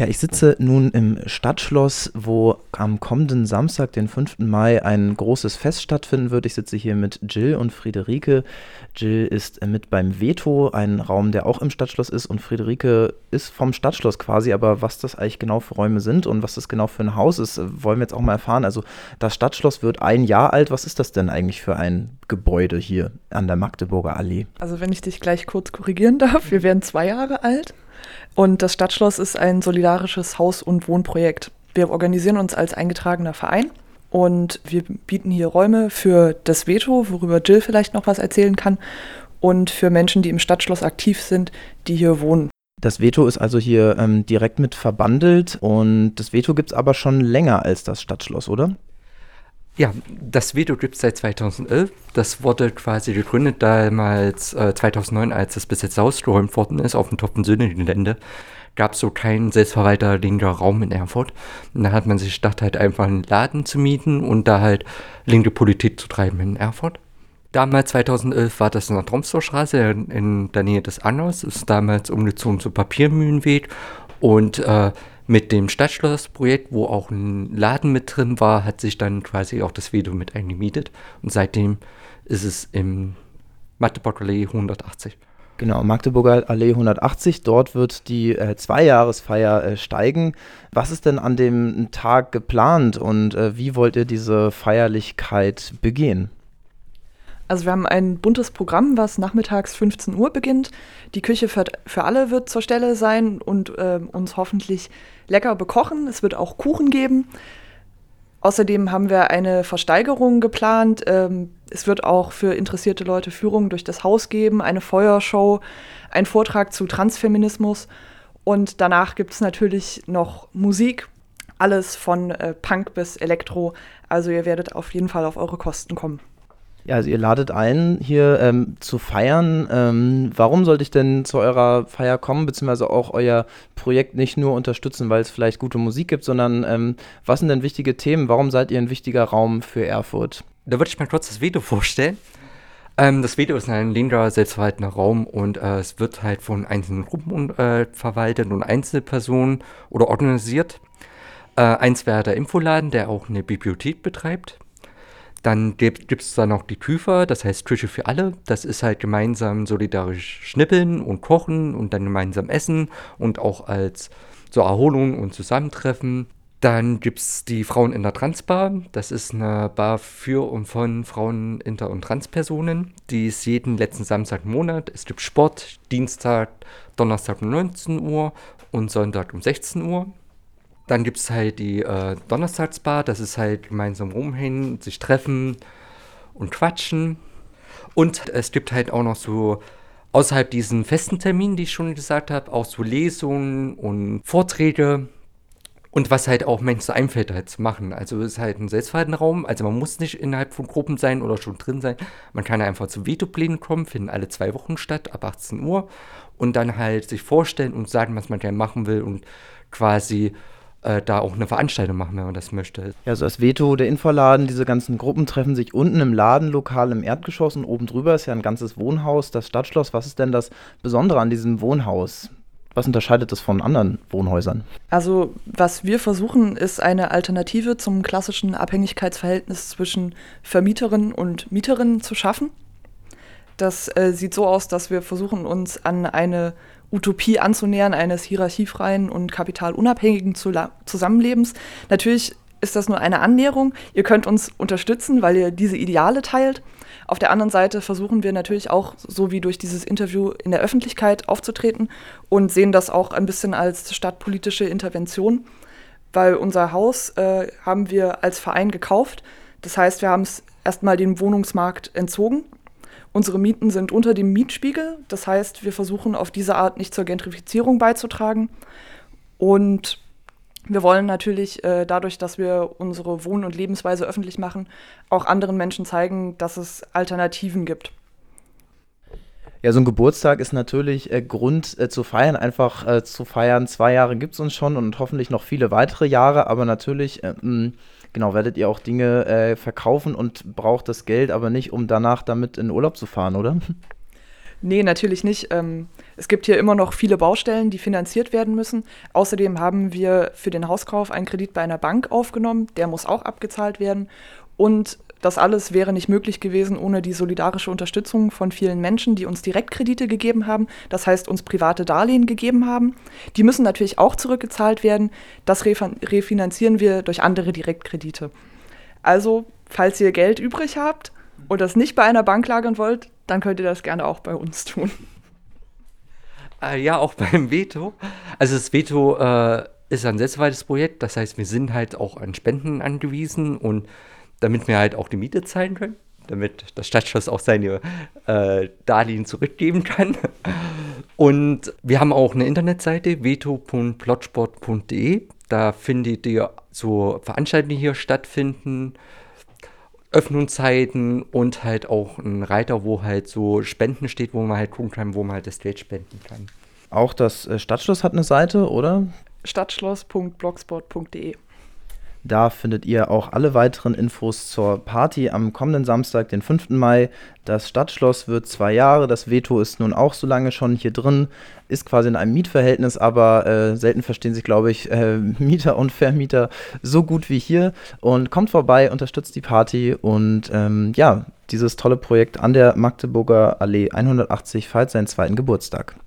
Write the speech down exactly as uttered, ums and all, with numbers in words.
Ja, ich sitze nun im Stadtschloss, wo am kommenden Samstag, den fünften Mai, ein großes Fest stattfinden wird. Ich sitze hier mit Jill und Friederike. Jill ist äh, mit beim Veto, ein Raum, der auch im Stadtschloss ist, und Friederike ist vom Stadtschloss quasi, aber was das eigentlich genau für Räume sind und was das genau für ein Haus ist, äh, wollen wir jetzt auch mal erfahren. Also das Stadtschloss wird ein Jahr alt. Was ist das denn eigentlich für ein Gebäude hier an der Magdeburger Allee? Also wenn ich dich gleich kurz korrigieren darf, wir werden zwei Jahre alt. Und das Stadtschloss ist ein solidarisches Haus- und Wohnprojekt. Wir organisieren uns als eingetragener Verein und wir bieten hier Räume für das Veto, worüber Jill vielleicht noch was erzählen kann, und für Menschen, die im Stadtschloss aktiv sind, die hier wohnen. Das Veto ist also hier ähm, direkt mit verbandelt, und das Veto gibt es aber schon länger als das Stadtschloss, oder? Ja, das Veto gibt es seit zweitausendelf. Das wurde quasi gegründet damals äh, zweitausendneun, als das Besitz ausgeräumt worden ist auf dem Topfensünden-Gelände. Gab es so keinen selbstverwalterlicher Raum in Erfurt. Und da hat man sich gedacht, halt einfach einen Laden zu mieten und da halt linke Politik zu treiben in Erfurt. Damals, zweitausendelf, war das in der Tromstorstraße in, in der Nähe des Angers. Ist damals umgezogen zum Papiermühlenweg und äh, mit dem Stadtschlossprojekt, wo auch ein Laden mit drin war, hat sich dann quasi auch das Veto mit eingemietet. Und seitdem ist es im Magdeburger Allee hundertachtzig. Genau, Magdeburger Allee hundertachtzig, dort wird die äh, Zweijahresfeier äh, steigen. Was ist denn an dem Tag geplant und äh, wie wollt ihr diese Feierlichkeit begehen? Also wir haben ein buntes Programm, was nachmittags fünfzehn Uhr beginnt. Die Küche für, für alle wird zur Stelle sein und äh, uns hoffentlich lecker bekochen. Es wird auch Kuchen geben. Außerdem haben wir eine Versteigerung geplant. Ähm, es wird auch für interessierte Leute Führungen durch das Haus geben, eine Feuershow, ein Vortrag zu Transfeminismus. Und danach gibt es natürlich noch Musik, alles von äh, Punk bis Elektro. Also ihr werdet auf jeden Fall auf eure Kosten kommen. Ja, also ihr ladet ein, hier ähm, zu feiern. Ähm, warum sollte ich denn zu eurer Feier kommen, beziehungsweise auch euer Projekt nicht nur unterstützen, weil es vielleicht gute Musik gibt, sondern ähm, was sind denn wichtige Themen? Warum seid ihr ein wichtiger Raum für Erfurt? Da würde ich mal kurz das Veto vorstellen. Ähm, das Veto ist ein linker, selbstverwaltender Raum und äh, es wird halt von einzelnen Gruppen äh, verwaltet und Einzelpersonen oder organisiert. Äh, eins wäre der Infoladen, der auch eine Bibliothek betreibt. Dann gibt es da noch die Küfer, das heißt Küche für alle. Das ist halt gemeinsam solidarisch schnippeln und kochen und dann gemeinsam essen und auch als zur Erholung und Zusammentreffen. Dann gibt es die Frauen in der Transbar. Das ist eine Bar für und von Frauen, Inter- und Transpersonen. Die ist jeden letzten Samstag im Monat. Es gibt Sport, Dienstag, Donnerstag um neunzehn Uhr und Sonntag um sechzehn Uhr. Dann gibt es halt die äh, Donnerstagsbar, das ist halt gemeinsam rumhängen, sich treffen und quatschen. Und es gibt halt auch noch so, außerhalb diesen festen Terminen, die ich schon gesagt habe, auch so Lesungen und Vorträge. Und was halt auch Menschen so einfällt halt zu machen. Also es ist halt ein Selbstverhaltenraum, also man muss nicht innerhalb von Gruppen sein oder schon drin sein. Man kann einfach zu Vetoplänen kommen, finden alle zwei Wochen statt, ab achtzehn Uhr. Und dann halt sich vorstellen und sagen, was man gerne machen will und quasi da auch eine Veranstaltung machen, wenn man das möchte. Ja, also das Veto, der Infoladen, diese ganzen Gruppen treffen sich unten im Ladenlokal im Erdgeschoss und oben drüber ist ja ein ganzes Wohnhaus, das Stadtschloss. Was ist denn das Besondere an diesem Wohnhaus? Was unterscheidet das von anderen Wohnhäusern? Also was wir versuchen, ist eine Alternative zum klassischen Abhängigkeitsverhältnis zwischen Vermieterinnen und Mieterinnen zu schaffen. Das äh, sieht so aus, dass wir versuchen, uns an eine Utopie anzunähern, eines hierarchiefreien und kapitalunabhängigen Zusammenlebens. Natürlich ist das nur eine Annäherung. Ihr könnt uns unterstützen, weil ihr diese Ideale teilt. Auf der anderen Seite versuchen wir natürlich auch, so wie durch dieses Interview, in der Öffentlichkeit aufzutreten und sehen das auch ein bisschen als stadtpolitische Intervention, weil unser Haus äh, haben wir als Verein gekauft. Das heißt, wir haben es erstmal dem Wohnungsmarkt entzogen. Unsere Mieten sind unter dem Mietspiegel. Das heißt, wir versuchen auf diese Art nicht zur Gentrifizierung beizutragen. Und wir wollen natürlich äh, dadurch, dass wir unsere Wohn- und Lebensweise öffentlich machen, auch anderen Menschen zeigen, dass es Alternativen gibt. Ja, so ein Geburtstag ist natürlich äh, Grund äh, zu feiern, einfach äh, zu feiern. Zwei Jahre gibt es uns schon und hoffentlich noch viele weitere Jahre, aber natürlich äh, mh, genau, werdet ihr auch Dinge äh, verkaufen und braucht das Geld aber nicht, um danach damit in Urlaub zu fahren, oder? Nee, natürlich nicht. Ähm, es gibt hier immer noch viele Baustellen, die finanziert werden müssen. Außerdem haben wir für den Hauskauf einen Kredit bei einer Bank aufgenommen. Der muss auch abgezahlt werden. Und das alles wäre nicht möglich gewesen ohne die solidarische Unterstützung von vielen Menschen, die uns Direktkredite gegeben haben. Das heißt, uns private Darlehen gegeben haben. Die müssen natürlich auch zurückgezahlt werden. Das refinanzieren wir durch andere Direktkredite. Also, falls ihr Geld übrig habt und das nicht bei einer Bank lagern wollt, dann könnt ihr das gerne auch bei uns tun. Äh, ja, auch beim Veto. Also das Veto äh, ist ein selbstverwaltetes Projekt. Das heißt, wir sind halt auch an Spenden angewiesen und damit wir halt auch die Miete zahlen können, damit das Stadtschloss auch seine äh, Darlehen zurückgeben kann. Und wir haben auch eine Internetseite, veto punkt plotsport punkt de. Da findet ihr so Veranstaltungen, die hier stattfinden, Öffnungszeiten und halt auch ein Reiter, wo halt so Spenden steht, wo man halt gucken kann, wo man halt das Geld spenden kann. Auch das äh, Stadtschloss hat eine Seite, oder? stadtschloss punkt blogspot punkt de. Da findet ihr auch alle weiteren Infos zur Party am kommenden Samstag, den fünften Mai. Das Stadtschloss wird zwei Jahre, das Veto ist nun auch so lange schon hier drin, ist quasi in einem Mietverhältnis, aber äh, selten verstehen sich, glaube ich, äh, Mieter und Vermieter so gut wie hier. Und kommt vorbei, unterstützt die Party und ähm, ja, dieses tolle Projekt an der Magdeburger Allee hundertachtzig feiert seinen zweiten Geburtstag.